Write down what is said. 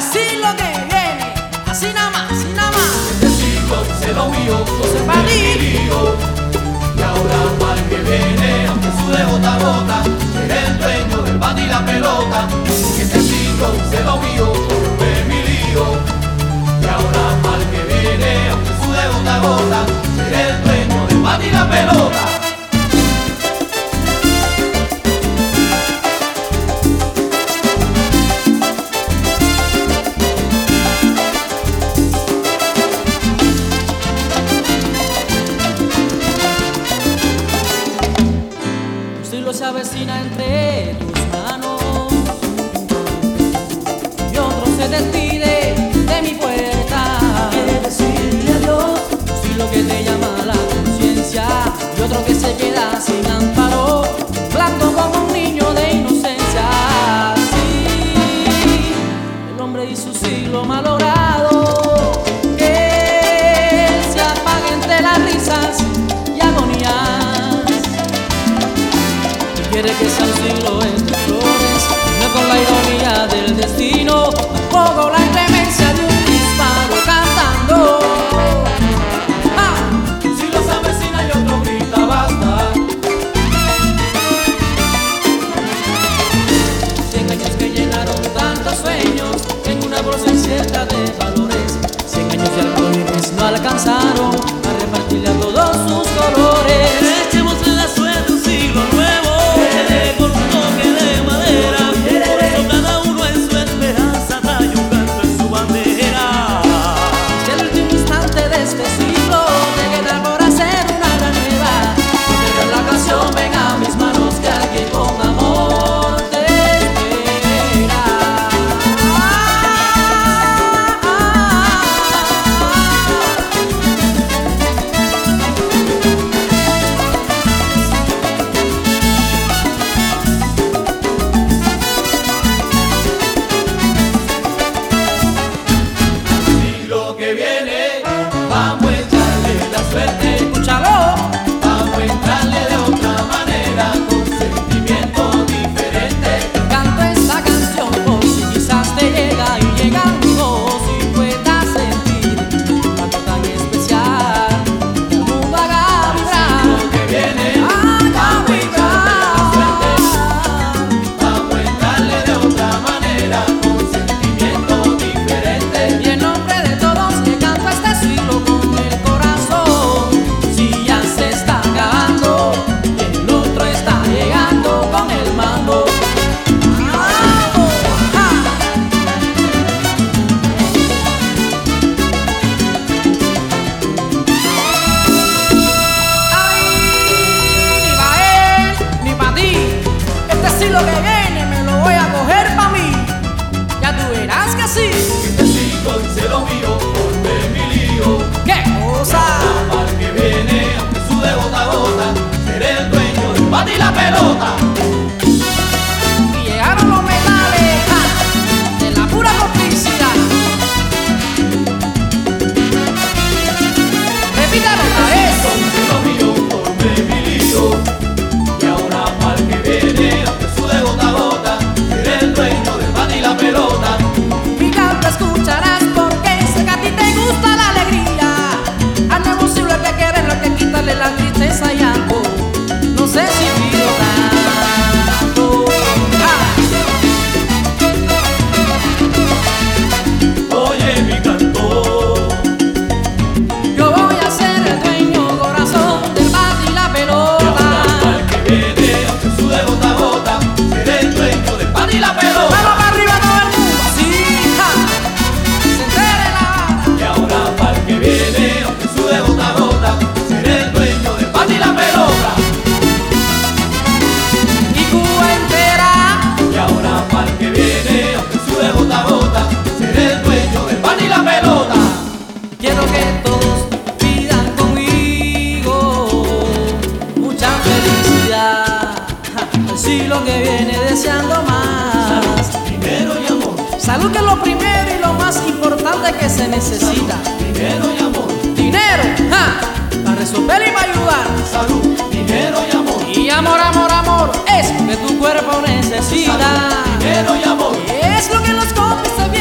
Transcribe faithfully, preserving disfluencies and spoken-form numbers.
siglo que viene, así nada más, así nada más. Este siglo hice lo mío, José Padilla. y ahora para el que viene, aunque sude gota a gota, seré el dueño del bate y la pelota. Este siglo hice lo mío, fue mi lío. Y ahora para el que viene, aunque sude gota a gota, seré el dueño del bate y la pelota. Se avecina entre tus manos y otro se despide de mi puerta. Quiere decirle adiós, Sí, lo que te llama la conciencia y otro que se queda sin amparo, blanco como un niño de inocencia. Sí, el hombre y su siglo malogrado, que se apaga entre las risas y agonías. Quiere que sea un siglo entre flores, no con la ironía del destino, tampoco la inclemencia de un disparo cantando. ¡Ah! Un siglo se avecina y otro grita basta. Cien años que llenaron tantos sueños en una bolsa incierta de valores. Cien años de alcoholes no alcanzaron a repartirle a todos sus colores. echemos la suerte un siglo nuevo, con un toque de madera, por eso cada uno en su esperanza trae un canto en su bandera. Si el último instante de este siglo te queda por hacer una gran nueva, no pierdas la ocasión, ven a mis manos que alguien con amor te espera. Siglo que viene, vamos a echarle la suerte. Escúchalo. Vamos a entrarle de otra manera, con sentimiento diferente. Canto esta canción por si quizás te llega y llegando, si puedas sentir algo tan especial que el mundo haga vibrar. Siglo que viene, Haga vamos a echarle la suerte. vibrar. Vamos a entrarle de otra manera, con sentimiento diferente. Y en nombre de todos que canto este siglo con el corazón, si ya se está acabando y el otro está llegando con el mando. ¡Vamos! ¡Ja! ¡Ay! Ni pa' él, ni pa' ti. Este siglo que viene me lo voy a coger pa' mí. Ya tú verás que sí. Este siglo hice lo mío, por mi lío. ¡Qué cosa! Para el que viene, aunque sude gota a gota, seré el dueño del bate y la pelota. Y llegaron los metales, ¡ja! De la pura complicidad. Repítalo otra vez. Hice lo mío, por mi lío. Y ahora para el que viene, aunque sude gota a gota, seré el dueño del bate y la pelota. Mi canto escucharás porque sé que a ti te gusta la alegría. Al nuevo siglo hay que quererlo, hay que quitarle la tristeza y algo. No sé si pido tanto. ¡Ja! Oye mi cantor, Yo voy a ser el dueño corazón del bate y la y ahora para pelota. el que viene, aunque sude gota a gota, seré el dueño del bate y la pelota. ¡Vamos para arriba todo el mundo! ¡Sí! ¡Ja! ¡Se entere la vara! Y ahora para el que viene, aunque sude gota a gota, seré el dueño del bate y la pelota. Y Cuba entera. Y ahora para el que viene, aunque sude gota a gota, seré el dueño del bate y la pelota. Quiero que todos pidan conmigo mucha felicidad. Ja, el siglo que viene deseando más. Dinero y amor, Salud, que es lo primero y lo más importante que se necesita. dinero y amor, Dinero, ja, para resolver y para ayudar. salud, dinero y amor, Y amor, amor, amor, es lo que tu cuerpo necesita. dinero y amor. Es lo que los compis se